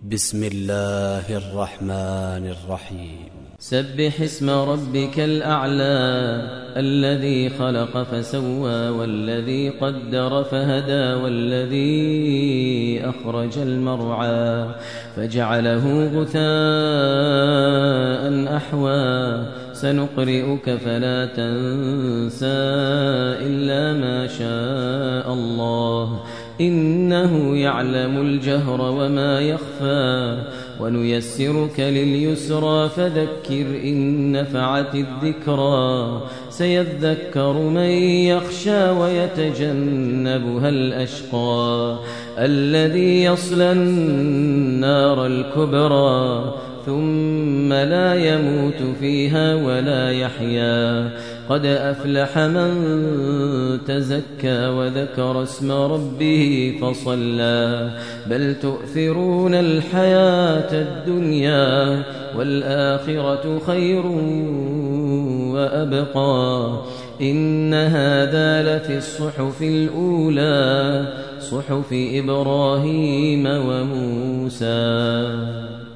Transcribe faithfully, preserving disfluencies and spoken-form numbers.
بسم الله الرحمن الرحيم. سبح اسم ربك الأعلى الذي خلق فسوى والذي قدر فهدى والذي أخرج المرعى فجعله غثاء أحوى سنقرئك فلا تنسى إلا ما شاء الله إنه يعلم الجهر وما يخفى ونيسرك لليسرى فذكر إن نفعت الذكرى سيذكر من يخشى ويتجنبها الأشقى الذي يصلى النار الكبرى ثم لا يموت فيها ولا يحيا قد أفلح من تزكى وذكر اسم ربه فصلى بل تؤثرون الحياة الدنيا والآخرة خير وأبقى إن هذا لفي الصحف الأولى صحف إبراهيم وموسى.